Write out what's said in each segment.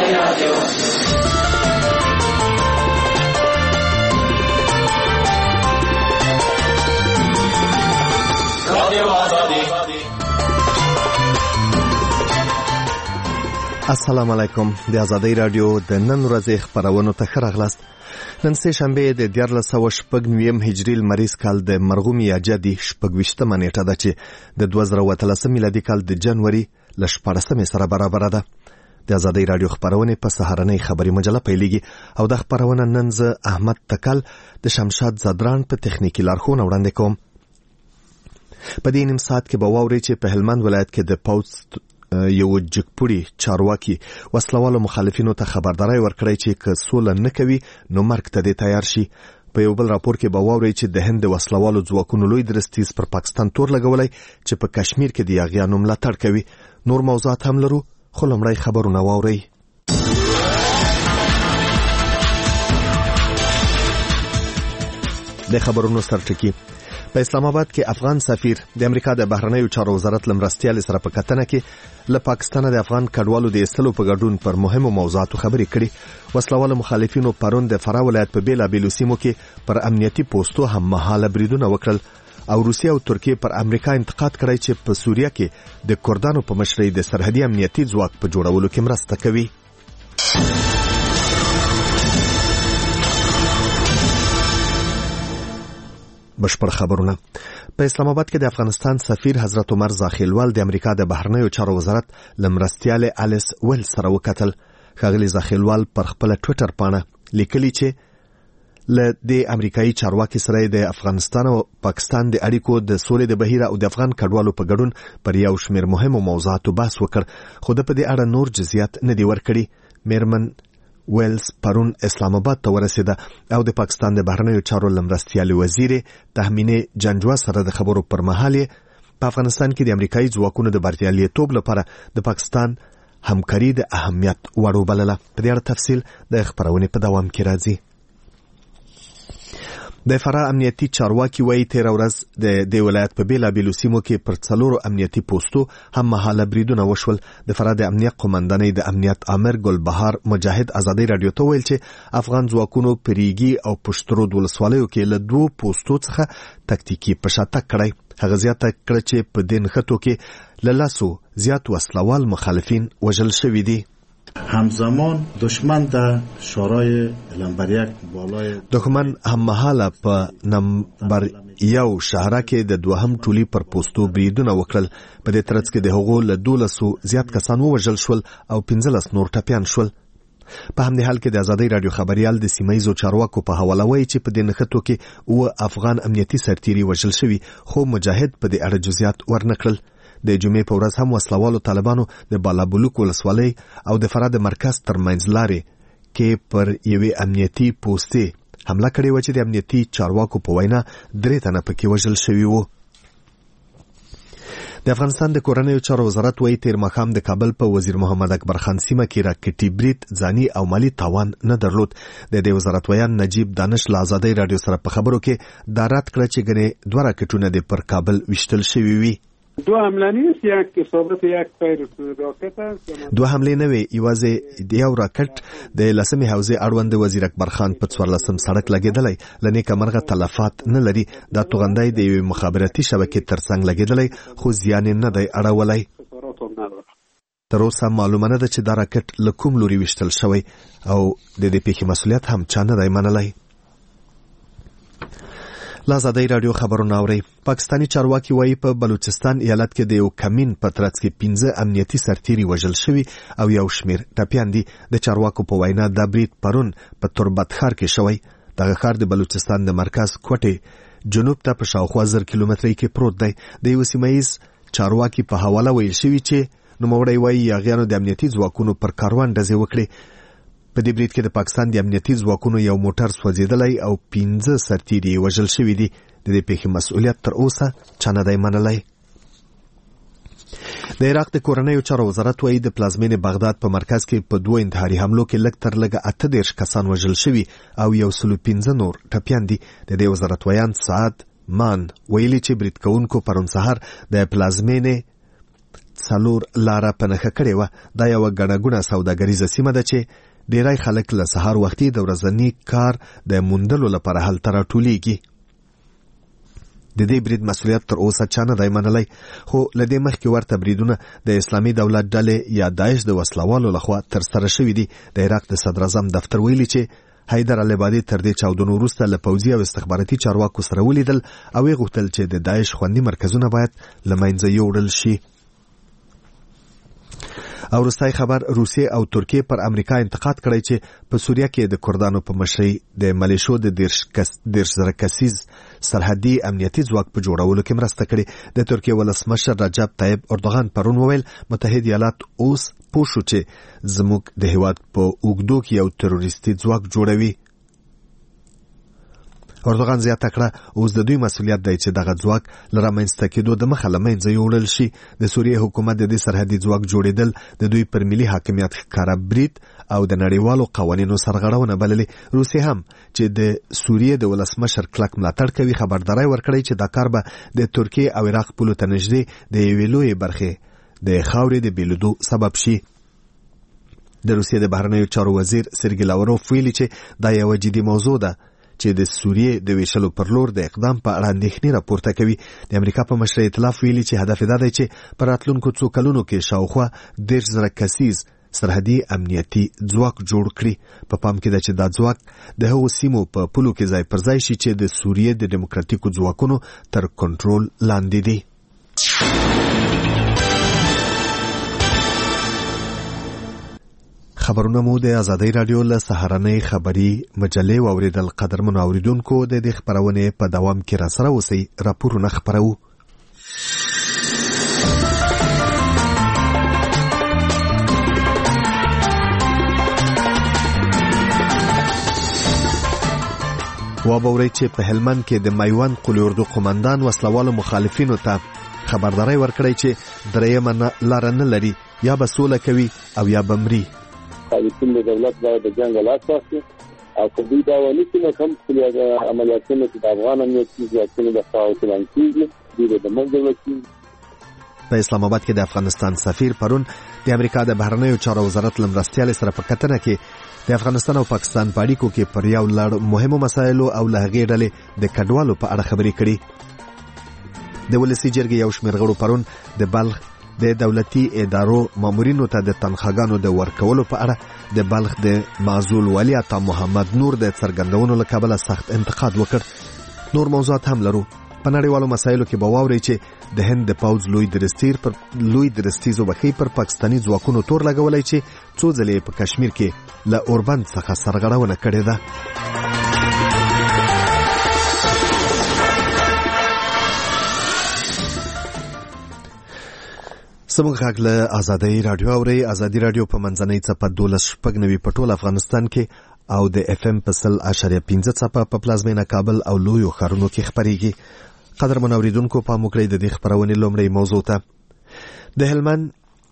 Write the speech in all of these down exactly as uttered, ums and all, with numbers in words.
رادیو. رادیو آزادی. السلام علیکم. د آزادۍ رادیو د نن ورځې خبرونو ته ښه راغلاست. نن سه شنبه د دیارلس سوه شپږ نویم هجري لمریز کال د مرغوم یاجه د شپږویشتمه نیټه ده چې د دوه زره اتلسم میلادي کال د جنوري له شپاړسمې سره برابره ده. د آزادۍ رادیو خبرونه په سهارنۍ خبري مجله پیلېږي او د خبرونه نن زه احمد تکل د شمشاد زدران په تخنیکی لارښوونه وړاندې کوم. په دې نیم ساعت کې به واورئ چې په هلمند ولایت کې د پوځ یو جګپوړي چارواکي وسلوالو مخالفینو ته خبرداري ورکړی چې که سوله نه کوي نو مرګ ته دې تیار شي. په یو بل راپور کې به واورئ چې د هند وسلوالو ځواکونو لوی درستیز پر پاکستان تور لګولی چې په کشمیر کې د یاغیانو ملاتړ کوي. نور موضوعات هم لرو خو لومړی خبرونه واورئ. د خبرونو سرټکی. په اسلام آباد کې افغان سفیر د امریکا د بهرنیو چارو وزارت لمرستیال سره په کتنه کې له پاکستان د افغان کډوالو د ایستلو په ګډون پر مهمو موضوعاتو خبرې کړي. وسلوال مخالفینو پرون د فراه ولایت په بیلابیلو سیمو کې پر امنیتي پوسټو هم مهاله بریدونه وکړل او روسیه او ترکیه پر امریکا انتقاد کړی چې په سوریه کې د کردانو په مشرۍ د سرحدي امنیتي ځواک په جوړولو کې مرسته کوي. بشپړ خبرونه. په اسلام آباد کې د افغانستان سفیر حضرت عمر زاخیلوال د امریکا د بهرنیو چارو وزارت لمرستیال الیس ویل سره وکتل. ښاغلي زاخیلوال پر خپل ټوئیټر پاڼه لیکلي چې له د امریکایي چارواکي سره د افغانستان او پاکستان د اړیکو د سولې د بهیر او د افغان کډوالو په ګډون پر یو شمېر مهمو موضوعاتو بحث وکړ خو د په دې اړه نور جزئیات نه دی ورکړي. میرمن ویلز پرون اسلام آباد ته ورسیده او د پاکستان د بهرنیو چارو لمرستیال وزیر تهمینه جنجوا سره د خبرو پر مهال په افغانستان کې د امریکایي ځواکونو د بریالیتوب لپاره د پاکستان همکاري د اهمیت وړ وبلله. په دې اړه تفصیل د خبرونې په دوام کې راځي. د فراه امنیتي چارواکي وایي تیر ورځ د د ولایت په بیلابیلو سیمو کې پر څلورو امنیتي پوسټو هم مهاله بریدونه وشول. د فراه د امنیت قومندانۍ د امنیت امر ګلبهار مجاهد آزادۍ رادیو ته ویل چې افغان ځواکونو پریګي او پشترود ولسوالیو کې له دوه پوسټو څخه تکتیکي پشاتک کړی. هغه زیاته کړ چې په دین خطو کې له لاسو زیات وسلوال مخالفین وژل شوي دي. همزمان دشمن در شورای نمبر یک بالای دښمن هم مهاله په نمبر یو شهره کې د دوهم ټولي پر پوسټو بریدونه وکړل. په دې ترڅ کې د هغو له دولسو زیات کسان ووژل شول او پنځلس نور ټپیان شول. په همدې حال کې د آزادۍ رادیو خبريال د سیمایي چارواکو په حواله وایي چې په دې نښتو کې او افغان امنیتي سرتیري وژل شوي خو مجاهد په دې اړه جزئیات ورنکړل. د جمعې په ورځ هم وسلوالو طالبانو د بالابلوک ولسوالۍ او د فراه د مرکز ترمنځ لارې کې پر یوې امنیتي پوستې حمله کړې و چې د امنیتي چارواکو په وینا درې تنه پکې وژل شوي وو. د افغانستان د کورنیو چارو وزارت وایي تیر ماښام د کابل په وزیر محمد اکبر خان سیمه کې راکټي برید ځاني او مالی تاوان نه درلود. د دې وزارت ویان نجیب دانش له آزادۍ رادیو سره په خبرو کې دا رد کړه چې ګنې دوه راکټونه د پر کابل وشتل شوي وي. دو حمله نیست، یک ثابت یک فایر راکت است. دو حمله نه وی، یوازې د یو راکټ د لسمې حوزې اړوند وزیر اکبر خان په څوارلسم سړک لګیدلی. لنیکه مرغه تلفات نه لري. دا توغندای د یوې مخابراتي شبکې ترڅنګ لګیدلی خو زیان نه دی اړولی. تر اوسه معلومه نه ده چې دا راکټ له کوم لوري وشتل شوی او د دې پیښې مسؤلیت هم چا نه دی منلی. آزادۍ رادیو خبرونه اوري. پاکستانی چارواکي وایي په بلوچستان ایالت کې د یو کمین په ترڅ کې پنځه امنیتي سرتیري وژل شوي او یو شمیر ټپیان دي. د چارواکو په وینا دا برید پرون په تربت ښار کې شوی. دغه ښار د بلوچستان د مرکز کوټې جنوب ته په شاوخوا زر کیلومترۍ کې پروت دی. د یو سیمایي چارواکي په حواله ویل شوي چې نوموړی وایي یاغیانو د امنیتي ځواکونو پر کاروان ډزې وکړي. په دې برید کې د پاکستان د امنیتي ځواکونو یو موټر سوځېدلی او پنځه سرتیري وژل شوي دي. د دې پیښې مسؤلیت تر اوسه چا نه دی منلی. د عراق د کورنیو چارو وزارت وایي د پلازمینې بغداد په مرکز کې په دوه انتحاري حملو کې لږ تر لږه اته دېرش کسان وژل شوي او یو سلو پنځه نور ټپیان دي. د دې وزارت ویان سعد مان ویلي چې برید کوونکو پرون سهار د پلازمینې څلور لاره په نښه کړې وه. دا یوه ګڼه ګوڼه سوداګریزه سیمه ده چې ډیری خلک له سهار وختي د ورځني کار د موندلو لپاره هلته راټولیږي. د دې برید مسؤلیت تر اوسه چا نه دی منلی، خو له دې مخکې ورته بریدونه د اسلامي دولت ډلې یا داعش د وسلوالو لخوا ترسره شوي دي. د عراق د صدراعظم دفتر ویلي چې حیدر العبادي تر دې چاودنو وروسته له پوځي او استخباراتي چارواکو سره ولیدل او یې غوښتل چې د داعش خوندي مرکزونه باید له منځه یوړل شي. او وروستی خبر، روسیې او ترکیې پر امریکا انتقاد کړی چې په سوریه کې د کردانو په مشرۍ د ملیشو د دېرش زره کسیز سرحدي امنیتي ځواک په جوړولو کې مرسته کړې. د ترکیې ولسمشر رجب طیب اردوغان پرون وویل متحد ایالات اوس پوه شو چې زموږ د هیواد په اوږدو کې یو تروریستي ځواک جوړوي. اردوغان زیاته کړه اوس د دوی مسؤلیت دی چې دغه ځواک له رامنځته کېدو د مخه له منځه یوړل شي. د سوریې حکومت د دې سرحدي ځواک جوړېدل د دوی پر ملي حاکمیت ښکاره برید او د نړیوالو قوانینو سرغړونه بللې. روسیې هم چې د سوریې د ولسمشر کلک ملاتړ کوي خبرداری ورکړی چې دا کار به د ترکیې او عراق پولو ته نږدې د یوې لویې برخې د خاورې د بېلېدو سبب شي. د روسیې د بهرنیو چارو وزیر سرګی لاوروف ویلي چې دا یوه جدي موضوع ده چې د سوریې د ویشلو پر لور د اقدام په اړه اندېښنې راپورته کوي. د امریکا په مشرۍ ائتلاف ویلي چې هدف دا دی چې په راتلونکو څو کلونو کې شاوخوا دېرش زره کسیز سرحدي امنیتي ځواک جوړ کړي. په پام کې ده چې دا ځواک د هغو سیمو په پولو کې ځای پر ځای شي چې د سوریې د ډیموکراتیکو ځواکونو تر کنټرول لاندې دي. خبرونه مو د آزادۍ رادیو له سهارنۍ خبري مجلې واوریدل. قدرمنو اوریدونکو د دې خبرونې په دوام کې را سره اوسئ. راپورونه خبرو. وابورئ چې په هلمند کې د میوند قلی اردو قومندان وسلوالو مخالفینو ته خبرداری ورکړی چې درېیمه لاره نه لري، یا به سوله کوي او یا به مري. د دولت باید د جنګ لاس واخلي او که دوی دا ونې چې کوم عملیاتونه چې د افغان امنیتي ځواکونو د خوا پلان کېږي دوی به د منځه وکړي. په اسلام آباد کې د افغانستان سفیر پرون د امریکا د بهرنیو چارو وزارت له مرستیالې سره په کتنه کې د افغانستان او پاکستان په اړیکو کې پر یو لړ مهمو مسایلو او له هغې ډلې د کډوالو په اړه خبرې کړي. د ولسي جرګې یو شمېر غړو پرون د بلخ د دولتي ادارو مامورینو ته د تنخواګانو د ورکولو په اړه د بلخ د معزول والي عطا محمد نور د څرګندونو له کبله سخت انتقاد وکړ. نور موضوعات هم لرو. په نړیوالو مسایلو کې به واورئ چې د هند د پوځ لوی درستیر پر لوی درستیزو بخي پر پاکستاني ځواکونو تور لګولای چې څو ځلې په کشمیر کې له اوربند څخه سرغړونه کړې ده. سمون غږ له آزادۍ رادیو اوري. آزادۍ رادیو په منځنۍ څپه دولس شپږ نوي په ټول افغانستان کې او د اف ام په سل اشاریه پنځه څپه په پلازمینه کابل او لویو ښارونو کې خپرېږي. قدرمن اوریدونکو پام وکړئ د دې خپرونې لومړۍ موضوع ته. د هلمند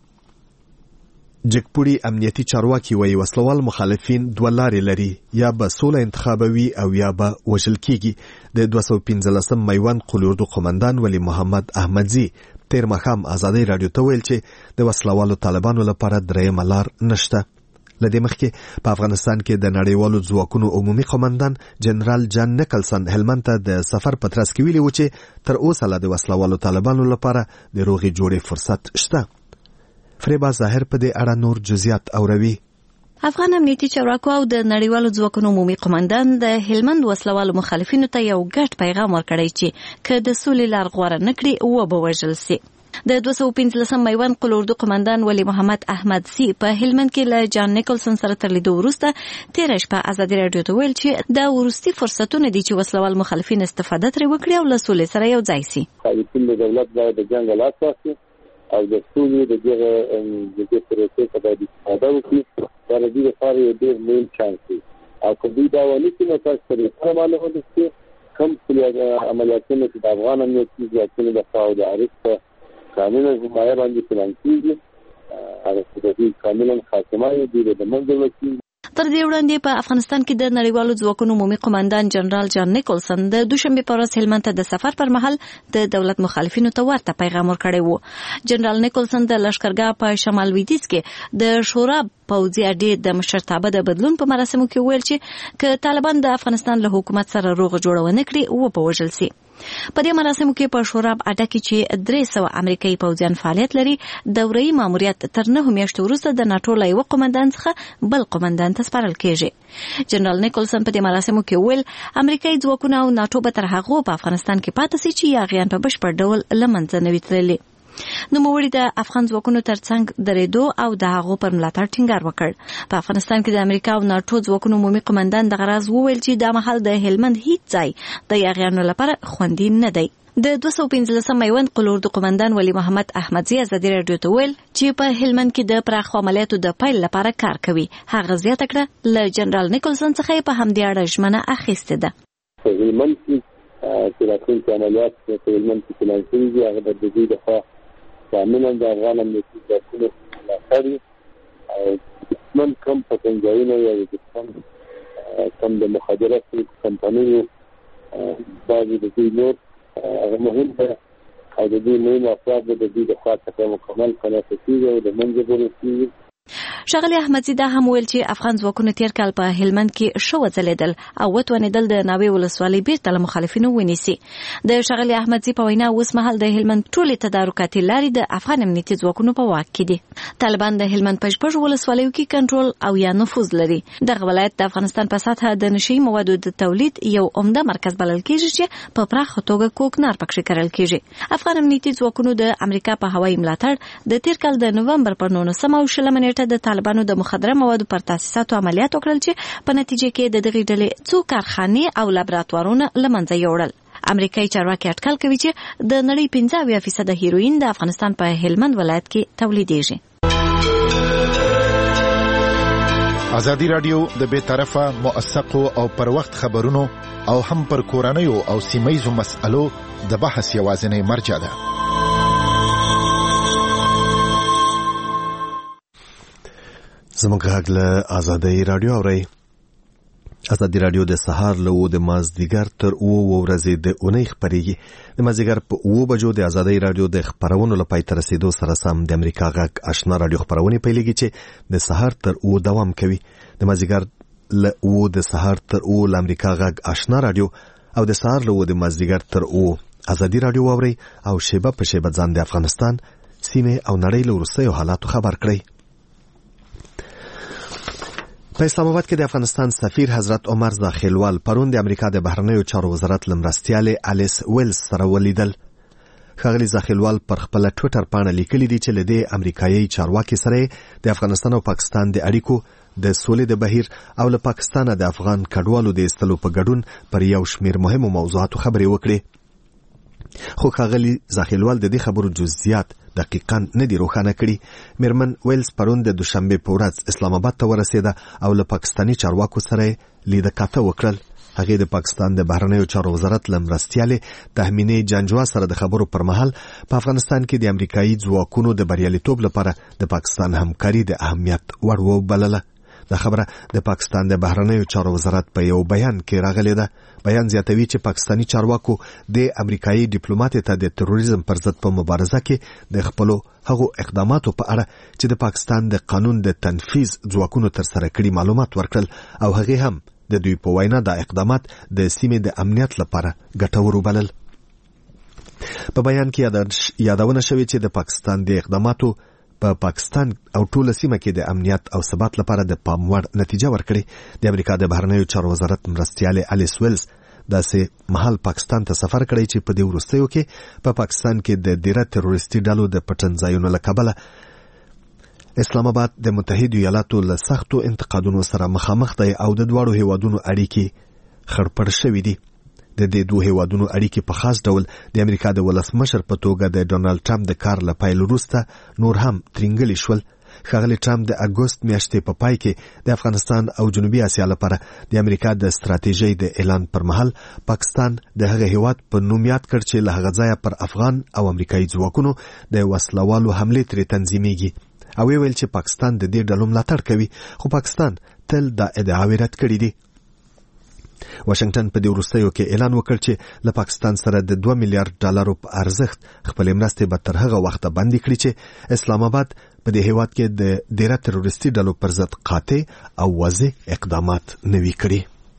جګپوړي امنیتي چارواکي وایي وسلوال مخالفین دوه لارې لري، یا به سوله انتخابوي او یا به وژل کېږي. د دوه سوه پنځلسم میوند قلی اردو قومندان ولی محمد احمدزي تیر ماښام آزادۍ رادیو ته ویل چې د وسلوالو طالبانو لپاره درېیمه لار نشته. له دې مخکې په افغانستان کې د نړیوالو ځواکونو عمومي قومندان جنرال جان نیکلسن هلمند ته د سفر په ترڅ کې ویلي و چې تر اوسه لا د وسلوالو طالبانو لپاره د روغې جوړې فرصت شته. فریبا ظاهر په دې اړه نور جزئیات اوروي. افغان امنیتي چارواکو او د نړیوالو ځواکونو عمومي قومندان د هلمند وسلوالو مخالفینو ته یو ګډ پیغام ورکړی چې که د سولې لار غوره نه کړي وبه وژل سي. د دوه سوه پنځلسم میوند قلی اردو قومندان ولی محمد احمدزي په هلمند کې له جان نیکلسن سره تر لیدو وروسته تېره شپه آزادۍ راډیو ته ویل چې دا وروستي فرصتونه دي چې وسلوال مخالفین استفاده ترې وکړي او له سولې سره یو ځای سي. د دولت باید د جنګ لاس واخلي او د سولې د دغه د دې پروسې څخه باید استفاده وکړي. دا د دې لپاره یو ډېر مهم چانس دی او که دوی دا ونې چې نو تاسو سره سره معلومه ده چې کوم عملیاتونه چې د افغان امنیتي ځواکونو د خوا د عارف په کاملا حمایه باندې پلان کېږي هغه د دې کاملا خاتمه یې د منځ وکړي. تر دې وړاندې په افغانستان کې د نړیوالو ځواکونو عمومي قومندان جنرال جان نیکولسن د دوشنبه په ورځ هلمند ته د سفر پر مهال د دولت مخالفینو ته ورته پیغام ورکړی و. جنرال نیکولسن د لشکرګاه په شمال لویدیځ کې د شورا پوځي اډې د مشرتابه د بدلون په مراسمو کې ویل چې که طالبان د افغانستان له حکومت سره روغ جوړونه کړي و به وژل سي. په دې مراسمو کې په شورا اډه کې چې درې سوه امریکایي پوځیان فعالیت لري دوره‌يي ماموریت تر نهه میاشتو وروسته د ناټو له یوه قومندان څخه بل قومندان ته سپارل کېږي. جنرال نیکولسن په دې مراسمو کې ویل امریکایي ځواکونه او ناټو به تر هغو په افغانستان کې پاتې سي چې یاغیان په بشپړ ډول له منځه نه وي تللي. نوموړي د افغان ځواکونو ترڅنګ درېدو او د هغو پر ملاتړ ټینګار وکړ. په افغانستان کې د امریکا او ناټو ځواکونو عمومي قومندان دغه راز وویل چې دا مهال د هلمند هیڅ ځای د یاغیانو لپاره خوندي نه دی. د دوه سوه پنځلسم میوند قلور د قومندان ولی محمد احمدزي ازادي راډیو ته ویل چې په هلمند کې د پراخ عملیاتو د پیل لپاره کار کوي. هغه زیاته کړه له جنرال نیکولسن څخه په همدې اړه ژمنه اخیستې ده. په هلمند کې چې راتلونکي عملیات په هلمند کې پلان شوي دي هغه د دوی لخوا کاملا د افغان امنیتي ځواکونو ملاتړ او دښمن کم پټنځایونه یا دښمن کم د مخابراتو کمپنیو بعضې د دوی نور هغه مهم ده او د دوی مهم افراد د دوی د خوا څخه مکمل خلاصه کېږي او د منځه وړل کېږي. ښاغلي احمدزي دا هم ویل چې افغان ځواکونه تیر کال په هلمند کې ښه وځلېدل او وتوانېدل د ناوې ولسوالۍ بیرته له مخالفینو ونیسي. د ښاغلي احمدزي په وینا اوس مهال د هلمند ټولې تدارکاتي لارې د افغان امنیتي ځواکونو په واک کې دي. طالبان د هلمند په شپږو ولسوالیو کې کنټرول او یا نفوذ لري. دغه ولایت د افغانستان په سطحه د نشي موادو د تولید یو عمده مرکز بلل کېږي چې په پراخه توګه کوکنار پکې کرل کېږي. افغان امنیتي ځواکونو د امریکا په هوایي ملاتړ د تیر کال د نومبر پر نولسمه او شلمه نیټه د طالبانو د مخدره موادو پر تاسیساتو عملیات وکړل چې په نتیجه کې د دغې ډلې څو کارخانې او لابراتوارونه له منځه یوړل. امریکایي چارواکي اټکل کوي چې د نړۍ پنځه اویا فیصده هیروین د افغانستان په هلمند ولایت کې تولیدېږي. ازادي راډیو د بې طرفه موثقو او پر وخت خبرونو او هم پر کورنیو او سیمه‌ییزو مسألو د بحث یوازینی مرجع ده. زموږ غږ له ازادي راډیو اورئ. ازادي راډیو د سهار له اوه د مازدیګر تر اوه ورځې د اونۍ خپرېږي. د مازدیګر په اوه بجو د ازادي راډیو د خپرونو له پای ته رسېدو سره سم د امریکا غږ آشنا راډیو خپرونې پیلېږي چې د سهار تر اوه دوام کوي. د مازدیګر له اوه د سهار تر اوه له امریکا غږ آشنا راډیو او د سهار له اوه د مازدیګر تر اوه ازادي راډیو واورئ او شیبه په شیبه ځان د افغانستان سیمې او نړۍ له وروستیو حالاتو خبر کړئ. په اسلام آباد کې د افغانستان سفیر حضرت عمر زاخیلوال پرون د امریکا د بهرنیو چارو وزارت لمرستیالې الیس ویلز سره ولیدل. ښاغلي زاخیلوال پر خپل ټویټر پاڼه لیکلي دي چې له دې امریکایي چارواکي سره د افغانستان او پاکستان د اړیکو د سولې د بهیر او له پاکستانه د افغان کډوالو د ایستلو په ګډون پر یو شمیر مهمو موضوعاتو خبرې وکړي. خو ښاغلي زاخیلوال د دې خبرو جزئیات دقیقاً نه دي روښانه کړي. میرمن ویلز پرون د دوشنبه په ورځ اسلام آباد ته ورسېده او له پاکستاني چارواکو سره لیده کاته وکړل. هغې د پاکستان د بهرنیو چارو وزارت له مرستیالې تهمینې جانجوا سره د خبرو پر مهال په افغانستان کې د امریکایي ځواکونو د بریالیتوب لپاره د پاکستان همکاري د اهمیت وړ وبلله. دا خبره د پاکستان د بهرنیو چارو وزارت په یو بیان کې راغلې ده. بیان زیاتوي چې پاکستانی چارواکو د امریکایي ډیپلوماټ ته د تروریزم پر ضد په مبارزه کې د خپلو هغو اقداماتو په اړه چې د پاکستان د قانون د تنفیذ ځواکونو تر سره کړي معلومات ورکړل او هغه هم د دوی په وینا د اقدامات د سیمې د امنیت لپاره ګټور وبلل. په بیان کې یادونه شوې چې د پاکستان د اقداماتو په پاکستان او ټوله سیمه کې د امنیت او ثبات لپاره د پام وړ نتیجه ورکړي. د امریکا د بهرنیو چارو وزارت مرستیالې الیس ویلز داسې مهال پاکستان ته سفر کړی چې په دې وروستیو کې په پاکستان کې د ډیره تروریستي ډلو د پټنځایونو له کبله اسلام آباد د متحده ایالاتو له سختو انتقادونو سره مخامخ دی او د دواړو هیوادونو اړیکې خړپړ شوې دي. د دې دوه هیوادونو اړیکې په خاص ډول د امریکا د ولسمشر په توګه د ډونالد ټرمپ د کار له پیل وروسته نور هم ترینګلې شول. ښاغلي ټرمپ د اګوست میاشتې په پای کې د افغانستان او جنوبي اسیا لپاره د امریکا د ستراتیژۍ د اعلان پر مهال پاکستان د هغه هیواد په نوم یاد کړ چې له هغه ځایه پر افغان او امریکایي ځواکونو د وسلوالو حملې ترې تنظیمېږي او ویل چې پاکستان د دې ډلو ملاتړ کوي. خو پاکستان تل دا ادعاوې رد کړې دي. واشنگټن په دې وروستیو کې اعلان وکړ چې له پاکستان سره د دوه میلیارډ ډالرو په ارزښت خپلې مرستې به تر هغه وخته بندي کړي چې اسلام آباد په دې هیواد کې د ډیره تروریستي ډلو پر ضد قاطع او واضح اقدامات نه وي کړي.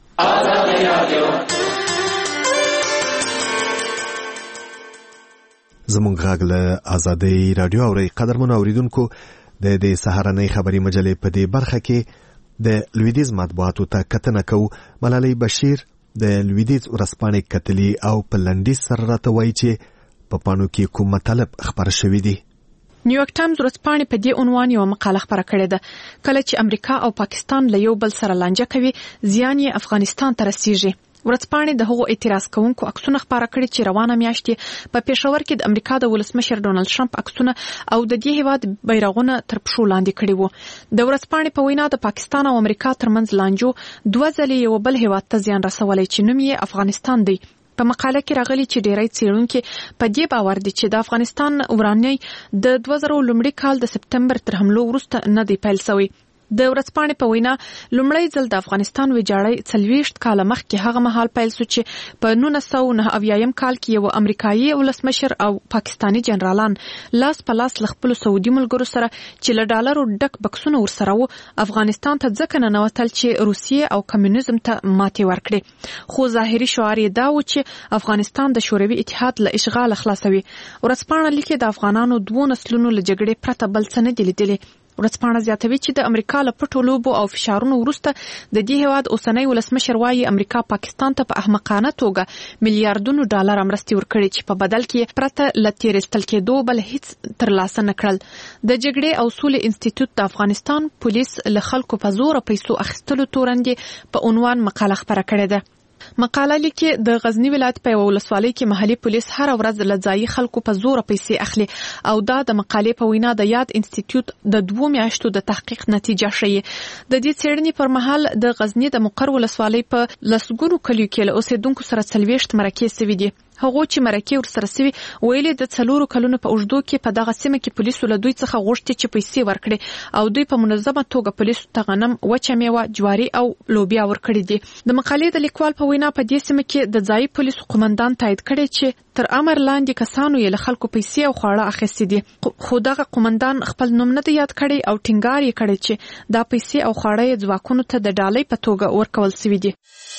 زمونږ غږ له آزادۍ رادیو اورئ. قدرمنو اوریدونکو، د دې سهارنۍ خبري مجلې په دې برخه کې د لویدیز مطبوعاتو ته کتنه کوو. ملالۍ بشیر د لویدیز ورځپاڼې کتلي او په لنډیز سره راته وایي چې په پاڼو کې کوم مطلب خپاره شوي دي. نیویارک ټایمز ورځپاڼې په دې عنوان یو مقاله خپره کړې ده: کله چې امریکا او پاکستان له یو بل سره لانجه کوي، زیان یې افغانستان ته رسیږي. ورځپاڼې د هغو اعتراض کوونکو عکسونه خپاره کړي چې روانه میاشت په پېښور کې د امریکا د ولسمشر ډونالد ټرمپ عکسونه او د دې هیواد بیرغونه تر پښو لاندې کړي وو. د ورځپاڼې په وینا د پاکستان او امریکا ترمنځ لانجو دوه ځلې یو بل هیواد ته زیان رسولی چې نوم یې افغانستان دی. په مقاله کې راغلي چې ډیری څېړونکي په دې باور دي چې د افغانستان ورانۍ د دوه زره لومړي کال د سپتمبر تر حملو وروسته نه دی پیل شوی. د ورځپاڼې په وینا لومړی ځل د افغانستان ویجاړۍ څلوېښت کاله مخکې هغه مهال پیل شو چې په نولس سوه نهه اویایم کال کې یو امریکایي ولسمشر او پاکستاني جنرالان لاس په لاس له خپلو سعودي ملګرو سره چې له ډالرو ډک بکسونه ورسره وو افغانستان ته ځکه ننوتل چې روسیې او کمیونیزم ته ماتې ورکړي. خو ظاهري شعار یې دا و چې افغانستان د شوروي اتحاد له اشغاله خلاصوي. ورځپاڼه لیکي د افغانانو دوو نسلونو له جګړې پرته بل څه نه دي لیدلي. ورځپاڼه زیاتوي چې د امریکا له پټو لوبو او فشارونو وروسته د دې هیواد اوسنی ولسمشر وايي امریکا پاکستان ته په احمقانه توګه میلیارډونو ډالر مرستې ورکړي چې په بدل کې پرته له تیرېستل کېدو بل هیڅ ترلاسه نه کړل. د جګړې او سولې انسټیټیوټ د افغانستان پولیس له خلکو په زور پیسو اخیستلو تورندې په عنوان مقاله خپره کړې ده. مقاله لیکي د غزنی ولایت په ولسوالۍ کې محلي پولیس هر ورځ له ځایي خلکو په زور پیسې اخلي او دا د مقالې په وینا د یاد انسټیټیوټ د دوه میاشتو د تحقیق نتیجه شي. د دې څېړنې پر مهال د غزنی د مقر ولسوالۍ په لسګونو کلیو کې له اوسیدونکو سره څلوېښت مرکې سوي دي. هغه چې مرکې ورسره سوي ویلي د څلورو کلونو په اوږدو کې په دغه سیمه کې پولیسو له دوی څخه غوښتي چې پیسې ورکړي او دوی په منظمه توګه پولیسو ته غنم، وچه میوه، جواري او لوبیا ورکړي دي. د مقالې د لیکوال په وینا په دې سیمه کې د ځایي پولیسو قومندان تایید کړي چې تر امر لاندې کسانو یې له خلکو پیسې او خواړه اخیستي دي. خو دغه قومندان خپل نوم نه دی یاد کړی او ټینګار یې کړی چې دا پیسې او خواړه یې ځواکونو ته د ډالۍ په توګه ورکول شوي دي.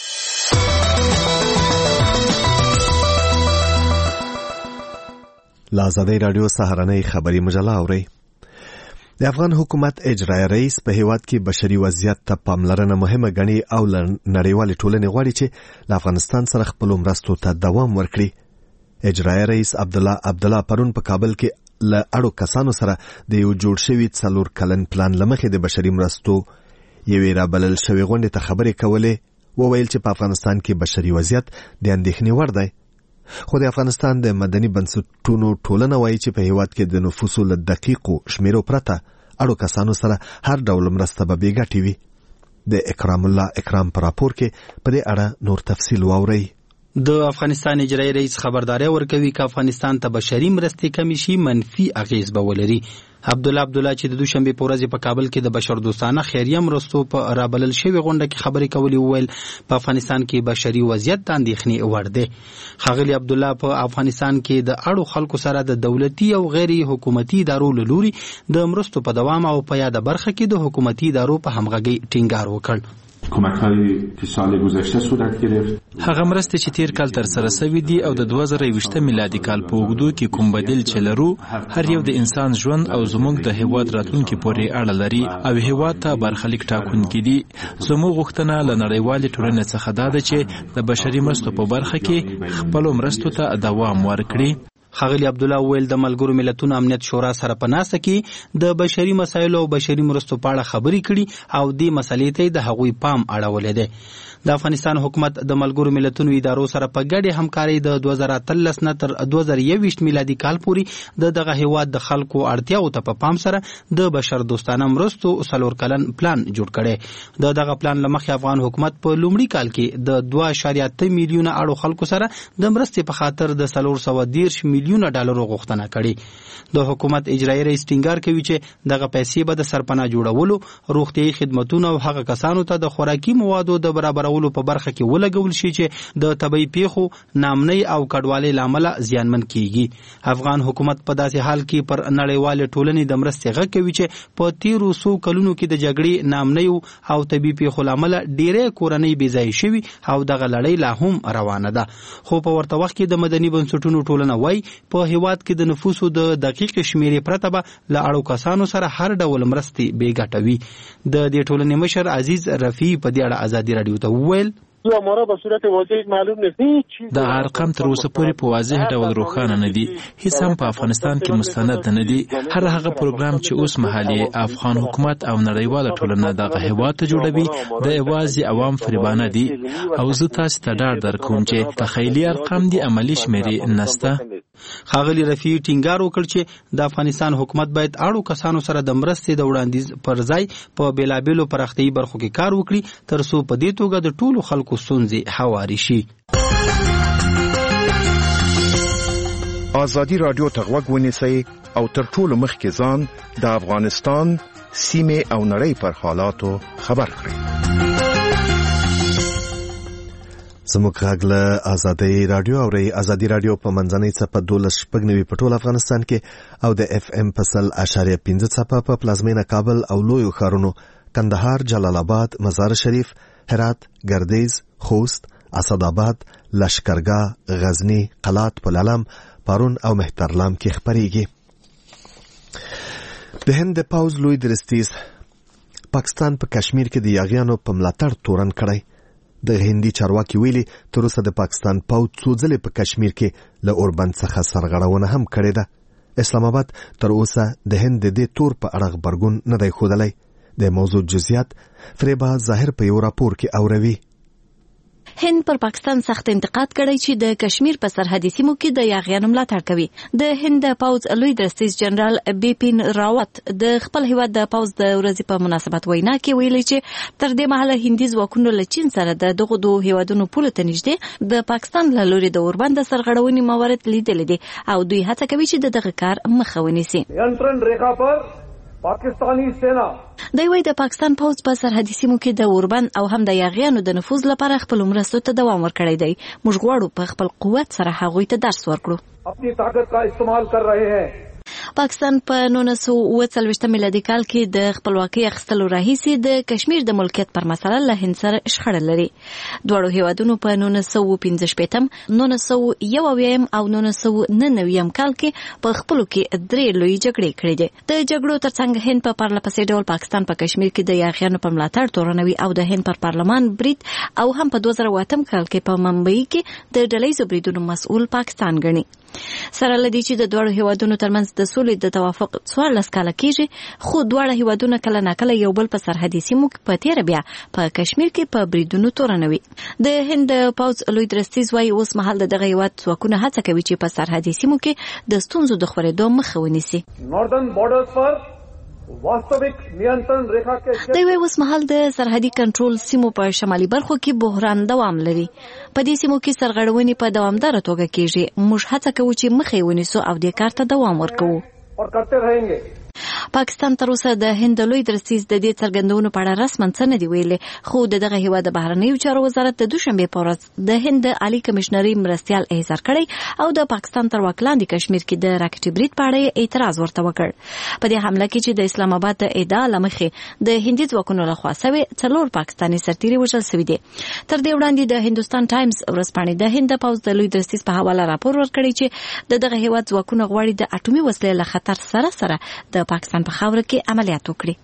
له آزادۍ راډیو سهارنۍ خبري مجله اورئ. د افغان حکومت اجرایي رئیس په هیواد کې بشري وضعیت ته پاملرنه مهمه ګڼي او له نړیوالې ټولنې غواړي چې له افغانستان سره خپلو مرستو ته دوام ورکړي. اجرایي رئیس عبدالله عبدالله پرون په کابل کې له اړو کسانو سره د یو جوړ شوي څلور کلن پلان له مخې د بشري مرستو یوې رابلل شوې غونډې ته خبرې کولې. وویل چې په افغانستان کې بشري وضعیت د اندېښنې وړ دی. خو د افغانستان د مدني بنسټونو ټولنه وایي چې په هیواد کې د نفوسو له دقیقو شمیرو پرته اړو کسانو سره هر ډول مرسته به بې ګټې وي. د اکرام الله اکرام په راپور کې په دې اړه نور تفصیل واورئ. د افغانستان اجرایي رئیس خبرداري ورکوي چې افغانستان ته بشري مرستې کمې شي منفي اغیز به ولري. عبدالله عبدالله چې د دوشنبه په ورځ په کابل کې د بشر دوستانه خیریه مرستو په رابلل شوی غونډه کې خبرې کولې وویل په افغانستان کې بشري وضعیت د اندېښنې وړ دی. ښاغلي عبدالله په افغانستان کې د اړو خلکو سره د دولتي او غیر حکومتي ادارو له لوري د مرستو په دوام او په یاده برخه کې د حکومتي ادارو په همغږۍ ټینګار وکړ. کمک‌هایی که سال گذشته صورت گرفت هغه مرستې چې تیر کال تر سره شوې دي او د دوه زره یوویشت میلادي کال په اوږدو کې کوم بدیل چې لرو هر یو د انسان ژوند او زموږ د هیواد راتلونکي پورې اړه لري او هیواد ته برخلیک ټاکونکي دي. زموږ غوښتنه له نړیوالې ټولنې څخه دا ده چې د بشري مرستو په برخه کې خپلو مرستو ته دوام ورکړي. ښاغلي عبدالله ویل د ملګرو ملتونو امنیت شورا سره په ناسته کې د بشري مسایلو او بشري مرستو په اړه خبرې کړي او دې مسلې ته د هغوی پام اړولی دی. د افغانستان حکومت د ملګرو ملتونو ادارو سره په ګډه همکاري د دوه زره اتلس نه تر دوه زره یوویشت میلادي کال پورې د دغه هیواد د خلکو اړتیاو ته په پام سره د بشر دوستانه مرستو څلور کلن پلان جوړ کړي. د دغه پلان له مخې افغان حکومت په لومړي کال کې د دوه اعشاریه اته میلیونه اړو خلکو سره د مرستې په خاطر د څلور سوه دېرش میلیونه ډالرو غوښتنه کړې د حکومت اجرایي رئیس ټینګار کوي چې دغه پیسې به د سرپناه جوړولو، روغتیايي خدماتو او هغه کسانو ته د خوراکي موادو د برابرولو په برخه کې ولګول شي چې د طبي پیښو، نامنۍ او کډوالۍ لامل زیانمن کیږي. افغان حکومت په داسې حال کې پر نړیوال ټولنې د مرستې غږ کوي چې په تیرو څو کلونو کې د جګړې، نامنۍ او طبي پیښو لامل ډېرې کورنۍ بې ځایه شوي او دغه لړۍ لا هم روانه ده. خو په ورته وخت کې د مدني بنسټونو ټولنه وایي په هیواد کې د نفوسو د دقیق شمیرې پرته به له اړو کسانو سره هر ډول مرستې بې ګټه وي. د دې ټولنې مشر عزیز رفیع په دې اړه ازادي راډیو ته وویل د ارقام تر اوسه پورې په واضح ډول روښانه نه دي. هیڅ هم په افغانستان کې مستند نه دي. هر هغه پروګرام چې اوس مهالي افغان حکومت او نړیواله ټولنه دغه هیواد ته جوړوي د یوازې عوام فریبانه دي او زه تاسو ته ډاډ درکوم چې تخیلي ارقام دي، عملی شمیرې نسته. ښاغلي رفیع ټینګار وکړ چې د افغانستان حکومت باید اړو کسانو سره د مرستې د وړاندیز پر ځای په بیلابیلو پراختیايي برخو کې کار وکړي تر څو په دې توګه د ټولو خلکو ستونزې هواري شي. ازادي راډیو ته غوږ ونیسئ او تر ټولو مخکې ځان د افغانستان سیمې او نړۍ پر حالاتو خبر کړئ. زموږ غږ له ازادي راډیو او ری ازادي راډیو په منځنۍ څپه دولس شپږ نوي په ټول افغانستان کې او د اف ام په سل اشاریه پنځه څپه په پلازمینه کابل او لویو ښارونو کندهار، جلال آباد، مزار شریف، هرات، ګردیز، خوست، اسداباد، لشکرګاه، غزنی، قلات، پلالم، پارون او مهترلام کې خبرېږي. د هند د پاوز لوی درستیز پاکستان په کشمیر کې د یاغیانو په ملاتړ تورن کړی. د هندي چارواکي ویلي تر اوسه د پاکستان پاوز څو ځلې په کشمیر کې له اوربند څخه سرغړونه هم کړې ده. اسلام آباد تر اوسه د هند د دې تور په اړه غبرګون نه دی ښودلی. د موضوع جزئیات فریبا ظاهر په یو راپور کې اوروي. هند پر پاکستان سخت انتقاد کړی چې د کشمیر په سرحدي سیمو کې د یاغیانو ملاتړ کوي. د هند پاوز لوی درستیز جنرال بیپین راوت د خپل هیواد د پاوز د ورځې په مناسبت وینا کې ویلي چې تر دې مهاله هندي ځواکونو له چین سره د دغو دوه هیوادونو پوله ته نږدې د پاکستان له لوري د اوربند سرغړونې موارد لیدلي دي او دوی هڅه کوي چې د دغه کار مخه ونیسي. नियंत्रण रेखा पर पाकिस्तानी सेना د وی د پاکستان پوز په سرحدي سیمو کې د اوربند او هم د یاغیانو د نفوذ لپاره خپل مرستو ته دوام ورکړی دی. موږ غواړو په خپل قوت سره هغوی ته درس ورکړو. خپل طاقت کا استعمال کر رہے ہیں. پاکستان په نولس سوه اوه څلوېښت میلادي کال کې د خپلواکۍ اخیستلو راهیسې د کشمیر د ملکیت پر مسله له هند سره شخړه لري. دواړو هیوادونو په نولس سوه پنځه شپېتم، نولس سوه یو اویایم او نولس سوه نهه نویم کال کې په خپلو کې درې لویې جګړې کړې دي. د جګړو ترڅنګ هند په پرله پسې ډول پاکستان په کشمیر کې د یاغیانو په ملاتړ تورنوي او د هند پر پارلمان برید او هم په دوه زره اتم کال کې په ممبئی کې د ډلهییزو بریدونو مسؤل پاکستان ګڼي. سره لدی چې د دوه هیوادونو ترمنځ د سولې د توافق څوارلس کاله کېږي، خو دواړه هیوادونه کله ناکله یو بل په سرحدي سیمو کې په تیره بیا په کشمیر کې په بریدونو تورنوي. د هند پاوز لوی درستیز وايي اوس مهال دغه هیواد ځواکونه هڅه کوي چې په سرحدي سیمو کې د ستونزو د خپرېدو مخه ونیسي. ناردرن بارډرز پر واستویک नियंत्रण रेखा کې د وی اوس مهال د سرحدي کنټرول سیمو په شمالي برخو کې بحران دوام لري. په دې سیمو کې سرغړونې په دوامداره توګه کېږي. موږ هڅه کوو چې مخه ونیسو او د کار ته دوام ورکوو. اور کرتے رہیں گے. پاکستان تر اوسه د هند لوی درستیز د دې څرګندونو په اړه رسماً څه نه دی ویلي، خو دغه هیواد د بهرنیو چارو وزارت د دوشنبه په ورځ د هند عالی کمشنري مرستیال احضار کړی او د پاکستان تر واک لاندې کشمیر کې د راکټي برید په اړه اعتراض ورته وکړ. په دې حمله کې چې د اسلام آباد د ادعا لمخې د هندي ځواکونو لخوا سوي څلور پاکستاني سرتیري وژل شوي دي. تر دې وړاندې د هندوستان ټایمز ورځپاڼې د هند پوز د لوی درستیز په حواله راپور ورکړی چې د دغه هیواد ځواکونه غواړي د اټومي وسلې له خطر سره سره د پاکستان په خاوره کې عملیات وکړي.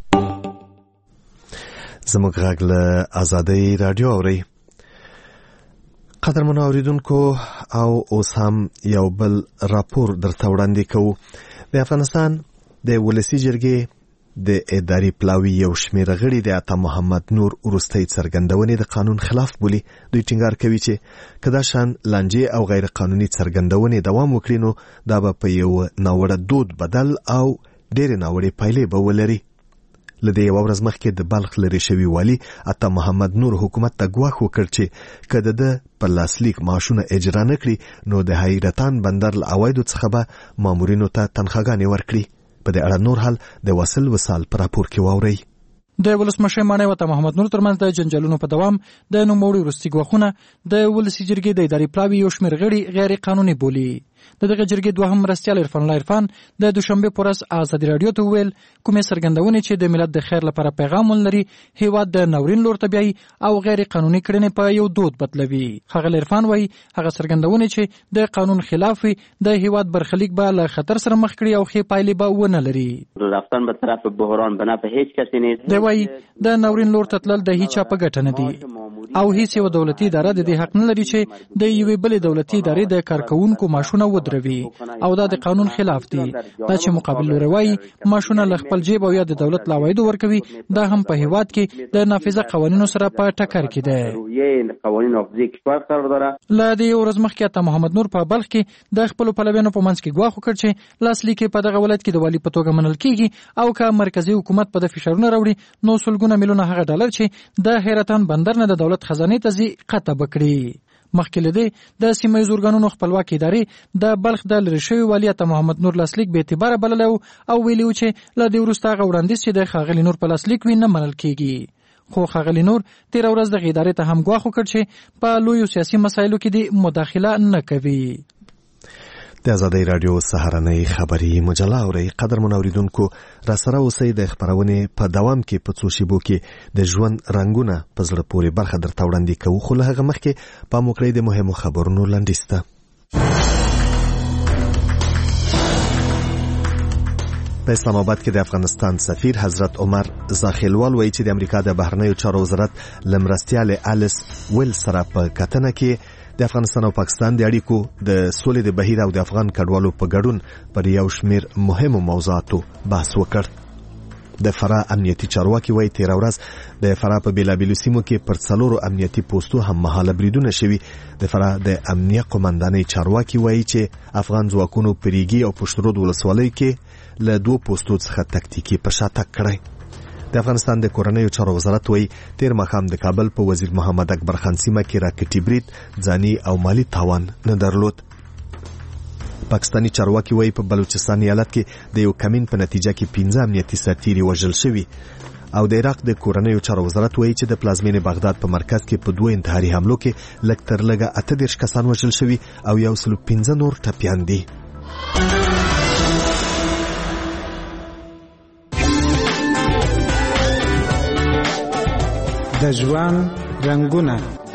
زموږ غږ له ازادي راډیو اوري. قدرمنو اوریدونکو او اوس هم یو بل راپور درته وړاندې کوو. د افغانستان د ولسي جرګې د اداري پلاوي یو شمېر غړي د عطا محمد نور وروستۍ څرګندونې د قانون خلاف بولي. دوی ټینګار کوي چې که دا شان لانجې او غیر قانوني څرګندونې دوام وکړي نو دا به په یو ناوړه دود بدل او ډېرې ناوړې پایلې به ولري. لدې یو ورځ مخکې د بلخ لري شوی والی عطا محمد نور حکومت ته ګواښ وکړ چې کله د په لاسلیک معاشونه اجرا نه کړي نو د حیرتان بندر له عوایدو څخه به مامورینو ته تنخواګانې ورکړي. په دې اړه نور حال د وصل وصال پر راپور کې واورئ. د ولسمشر مانی وته محمد نور ترمنځ د جنجالونو په دوام د نوموړي وروستي ګواښونه د ولسي جرګې د اداري پلاوي یو شمېر غړي غیر قانوني بولي. د دغه جرګې دوهم مرستیال عرفان الله عرفان د دوشنبه په ورځ ازادي رادیو ته ویل کومې څرګندونې چې د ملت د خیر لپاره پیغام ولري هیواد د نورین لور طبيعي او غیر قانوني کړنې په یو دود بدلوي. هغه عرفان وایي هغه څرګندونې چې د قانون خلاف د هیواد برخلیک به له خطر سره مخ کړي او خې پایلې به ونه لري. رفتن به طرف بحران بنا په هیڅ کس نه دی وایي د نورین لور تتلل د هیڅ په ګټه نه دی او هیڅ یو دولتي اداره د دې حق نه لري چې د یوې بلې دولتي ادارې د کارکونکو معاشونه ودروي او دا د قانون خلاف دي. دا چې مقابل لوري وایي معاشونه له خپل جیب او یا د دولت لوایدو ورکوي دا هم په هیواد کې د نافذه قوانینو سره په ټکر کې ده. قوانین افزي کشور قرار داره. لا د ورځ مخکې ته محمد نور په بلخ کې د خپل پلویانو په منځ کې ګواښ وکړ چې لاسلیک په دغه ولایت کې د والی په توګه منل کیږي او که مرکزی حکومت په د فشارونه راوړي نو سلګونه میلیونه هغه ډالر چې د حیرتان بندر نه د دولت خزانه ته ځي قطع بکړي. مخکې لدې د سیمه ییز ارګانونو خپلواکي ادارې د بلخ د لری شوی والی ته محمد نور لاسلیک به اعتبار بللو او ویلو چې له دې وروسته غو وړاندیز چې د خاغلی نور په لاسلیک وینه منل کیږي. خو خاغلی نور تیر ورځ د ادارې ته هم ګواښ وکړ چې په لوی سیاسي مسایلو کې د مداخله نه کوي. د آزادۍ رادیو سهارنۍ خبري مجله اوري قدر منوریدونکو را سره اوسئ د خبرونه په دوام کې په څو شیبو کې د ژوند رنگونه په زړه پورې برخه درته وړاندې کوو خو له هغه مخکې په موکړې د مهمو خبرونو لاندیسته. په اسلام آباد کې د افغانستان سفیر حضرت عمر زاخیلوال وایي چې د امریکا د بهرنیو چارو وزارت لمرستیال الیس ویل سره په کتنه کې د افغانستان او پاکستان د اړیکو د سولې د بهیر او د افغان کډوالو په ګډون پر یو شمیر مهمو موضوعاتو بحث وکړ. د فرا امنیتي چارواکي وایي تیر ورځ د فرا په بیلابیلو سیمو کې پر څلورو امنیتي پوسټو هم مهاله بریدونه شوي. د فرا د امنیت قومندانۍ چارواکي وایي چې افغان ځواکونو پریګي او پشترود ولسوالۍ کې له دوه پوسټو څخه تکتیکي پشاتک کړی. د افغانستان د کورنیو چارو وزارت وایي تیر ماښام د کابل په وزیر محمد اکبر خان سیمه کې راکټي برید ځاني او مالی تاوان نه درلود. پاکستانی چارواکي وایي په بلوچستان ایالت کې د یو کمین په نتیجه کې پنځه امنیتي سرتیري وژل شوي او د عراق د کورنیو چارو وزارت وایي چې د پلازمینې بغداد په مرکز کې په دوه انتحاري حملو کې لږ تر لږه اته دېرش کسان وژل شوي او یو سل پنځه نور ټپیان دي. د ژوند رنگونه.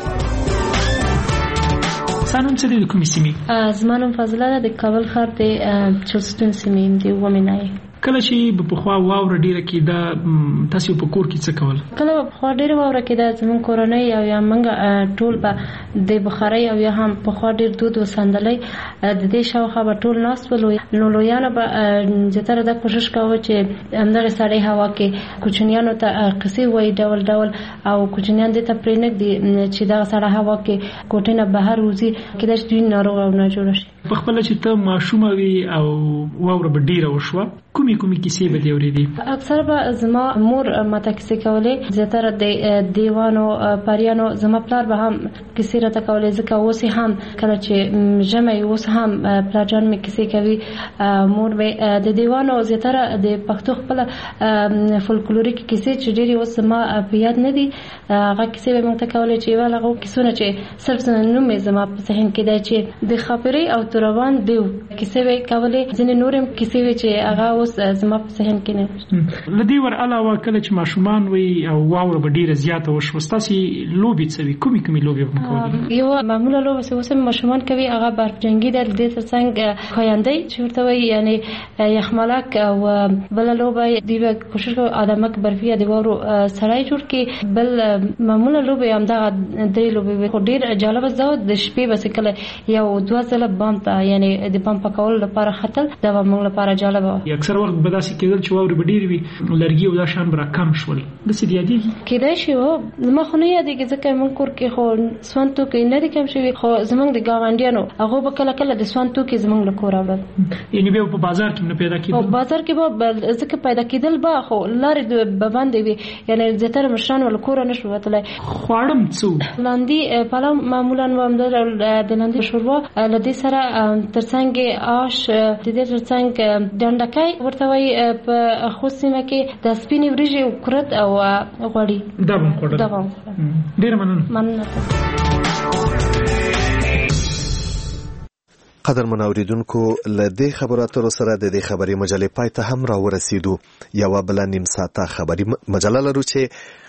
سانون څه د کومې سیمې؟ زما نوم فضله ده د کابل ښار د چلستون سیمې د ومنای. کله چې په خوا واوره ډیره کېده تاسو په کور کې څه کول؟ کله په خوا ډیره واوره کېده زموږ کورنۍ او یا موږ ټول به د بخارۍ او یا هم په خوا ډیر دود وساندلې د دې شاوخوا به ټول ناست ول نو لویانو به زیاتره دا کوشش کاوه چې همدغه سړی هوا کې کوچنیانو ته قصې وایي ډول ډول او کوچنیان دې ته پرې نږدې چې دغه سړی هوا کې کوټې نه بهر وځي کېدای شي دوی ناروغ او ناجوړه شي. په خپل چې ته ماشومه وي او واوره به ډیره وشوه کومې کومې کیسې به دې اورېدې؟ اکثر به زما مور ماته کیسې کولې زیاتره د دیوانو پریانو زما پلار به هم کیسې راته کولې ځکه اوس هم کله چې ژمی اوس هم پلارجان مې کیسې کوي مور به د دیوانو زیاتره د پښتو خپل فولکلوریک کیسې چې ډېرې اوس زما په یاد نه دي هغه کیسې به موږ ته کولې چې یوه هغه کیسونه چې صرف نوم یې زما په ذهن کې دی چې د خاپرۍ او توربان دیو کیسې به کولې ځینې نور هم کیسې وې چې هغه اوس زما په ذهن کې نه له دې ور علاوه کله چې ماشومان وي او واوره به ډیره زیاته وشوه ستاسې لوبې څه وي کومې کومې لوبې به مو کولې؟ یوه معموله لوبه چې اوس هم ماشومان کوي هغه برف جنګي ده د دې تر څنګ ښویندۍ چې ورته وایي یعنې یخمالک او بله لوبه دوی به کوشش کوي ادمک برفي یا د واورو سړی جوړ کړي بل معموله لوبې همدغه درې لوبې وي خو ډېر جالبه زه د شپې بس کله یو دوه ځله بام ته یعنې د بام پاکولو لپاره ختل دا به موږ لپاره جالبه وه. اکثر وخت به داسې کېدل چې واورې به ډېرې وي لرګي او دا شیان به راکم شول داسې دې یادېږي کېدای شي و زما خو نه یادېږي ځکه موږ کور کې خو سون توکي نه دي کم شوي خو زموږ د ګاونډیانو هغه به کله کله د سون توکي زموږ له کوره وړل یعنې بیا په بازار کې نه پیدا کېدل په بازار کې به ځکه پیدا کېدل به خو لارې به بندې وي یعنې زیاتره مشران له کوره نه شو وتلی خواړه څه لاندې پلاو معمولا و همدا د لاندې شوروا له دې سره تر څنګ آش د دې تر څنګ ډنډکی ورته وایي په خوست سیمه کې د سپینې وریژې او کرت او غوړي دا به خوړل دا به ډېره مننه مننه قدر منوریدونکو له دې خبرو اترو سره د دې خبري مجلې پای ته هم را ورسېدو. یوه بله نیم ساعته خبري مجله لرو چې